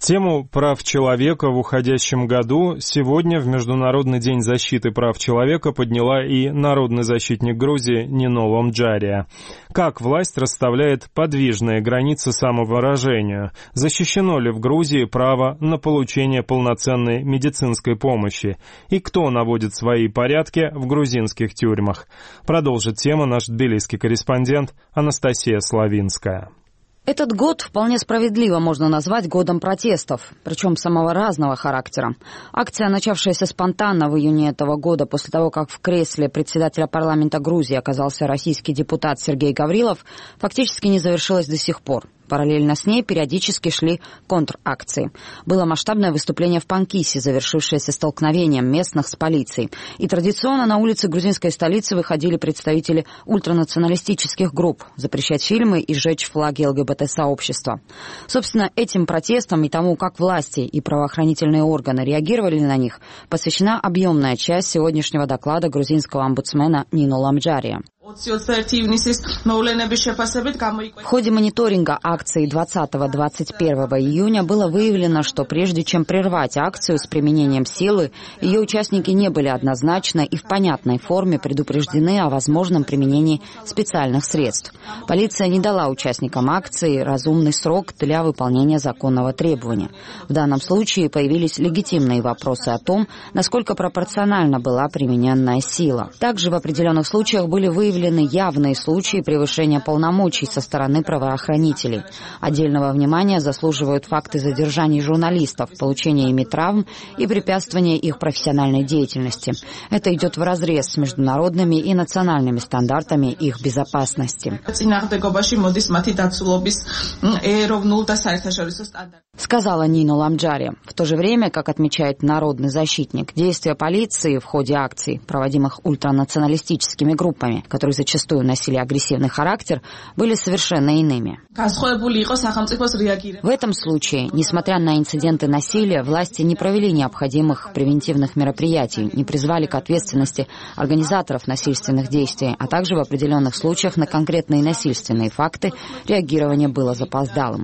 Тему прав человека в уходящем году сегодня в Международный день защиты прав человека подняла и народный защитник Грузии Нино Ламджария. Как власть расставляет подвижные границы самовыражению? Защищено ли в Грузии право на получение полноценной медицинской помощи? И кто наводит свои порядки в грузинских тюрьмах? Продолжит тему наш тбилисский корреспондент Анастасия Славинская. Этот год вполне справедливо можно назвать годом протестов, причем самого разного характера. Акция, начавшаяся спонтанно в июне этого года, после того, как в кресле председателя парламента Грузии оказался российский депутат Сергей Гаврилов, фактически не завершилась до сих пор. Параллельно с ней периодически шли контракции. Было масштабное выступление в Панкисе, завершившееся столкновением местных с полицией. И традиционно на улицы грузинской столицы выходили представители ультранационалистических групп запрещать фильмы и сжечь флаги ЛГБТ-сообщества. Собственно, этим протестам и тому, как власти и правоохранительные органы реагировали на них, посвящена объемная часть сегодняшнего доклада грузинского омбудсмена Нино Ламджария. В ходе мониторинга акции 20-21 июня было выявлено, что прежде чем прервать акцию с применением силы, ее участники не были однозначно и в понятной форме предупреждены о возможном применении специальных средств. Полиция не дала участникам акции разумный срок для выполнения законного требования. В данном случае появились легитимные вопросы о том, насколько пропорционально была примененная сила. Также в определенных случаях были выявлены явные случаи превышения полномочий со стороны правоохранителей. Отдельного внимания заслуживают факты задержаний журналистов, получения ими травм и препятствования их профессиональной деятельности. Это идет вразрез с международными и национальными стандартами их безопасности. Сказала Нино Ламджария. В то же время, как отмечает народный защитник, действия полиции в ходе акций, проводимых ультранационалистическими группами, которые зачастую носили агрессивный характер, были совершенно иными. В этом случае, несмотря на инциденты насилия, власти не провели необходимых превентивных мероприятий, не призвали к ответственности организаторов насильственных действий, а также в определенных случаях на конкретные насильственные факты реагирование было запоздалым.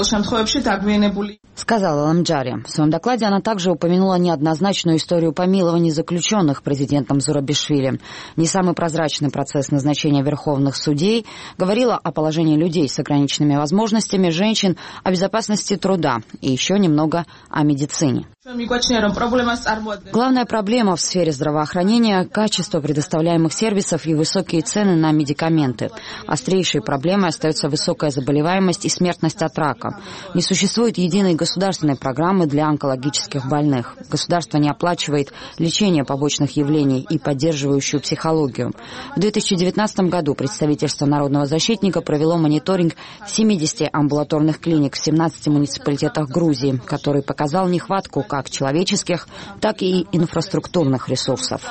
Сказала Ламджария. В своем докладе она также упомянула неоднозначную историю помилований заключенных президентом Зурабишвили. Не самый прозрачный процесс назначения верховных судей, говорила о положении людей с ограниченными возможностями, женщин, о безопасности труда и еще немного о медицине. Главная проблема в сфере здравоохранения – качество предоставляемых сервисов и высокие цены на медикаменты. Острейшей проблемой остается высокая заболеваемость и смертность от рака. Не существует единой государственной программы для онкологических больных. Государство не оплачивает лечение побочных явлений и поддерживающую психологию. В 2019 году представительство Народного защитника провело мониторинг 70 амбулаторных клиник в 17 муниципалитетах Грузии, который показал нехватку как человеческих, так и инфраструктурных ресурсов.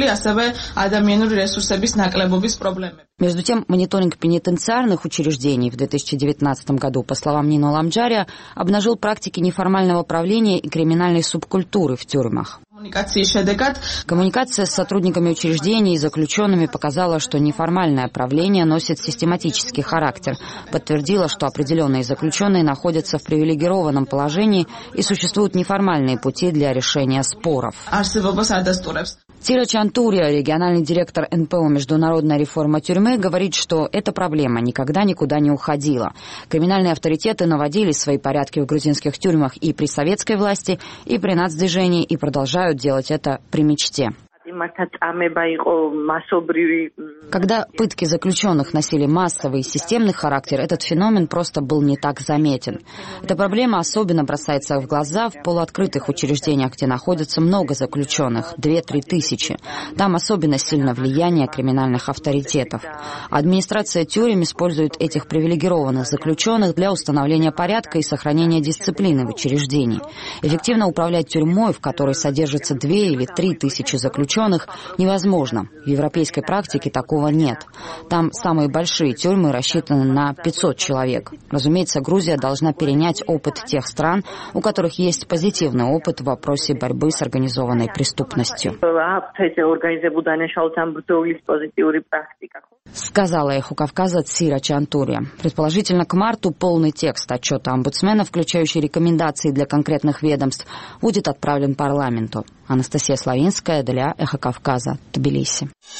Между тем, мониторинг пенитенциарных учреждений в 2019 году, по словам Нино Ламджария, обнажил практики неформального правления и криминальной субкультуры в тюрьмах. Коммуникация с сотрудниками учреждений и заключенными показала, что неформальное правление носит систематический характер, подтвердила, что определенные заключенные находятся в привилегированном положении и существуют неформальные пути для решения споров. Тира Чантурия, региональный директор НПО «Международная реформа тюрьмы», говорит, что эта проблема никогда никуда не уходила. Криминальные авторитеты наводили свои порядки в грузинских тюрьмах и при советской власти, и при нацдвижении, и продолжают делать это при мечте. Когда пытки заключенных носили массовый и системный характер, этот феномен просто был не так заметен. Эта проблема особенно бросается в глаза в полуоткрытых учреждениях, где находится много заключенных, 2-3 тысячи. Там особенно сильно влияние криминальных авторитетов. Администрация тюрем использует этих привилегированных заключенных для установления порядка и сохранения дисциплины в учреждении. Эффективно управлять тюрьмой, в которой содержится 2 или 3 тысячи заключенных, заключенных невозможно. В европейской практике такого нет. Там самые большие тюрьмы рассчитаны на 500 человек. Разумеется, Грузия должна перенять опыт тех стран, у которых есть позитивный опыт в вопросе борьбы с организованной преступностью. Сказала «Эхо Кавказа» Цира Чантурия. Предположительно, к марту полный текст отчета омбудсмена, включающий рекомендации для конкретных ведомств, будет отправлен парламенту. Анастасия Славинская для «Эхо Кавказа», Тбилиси.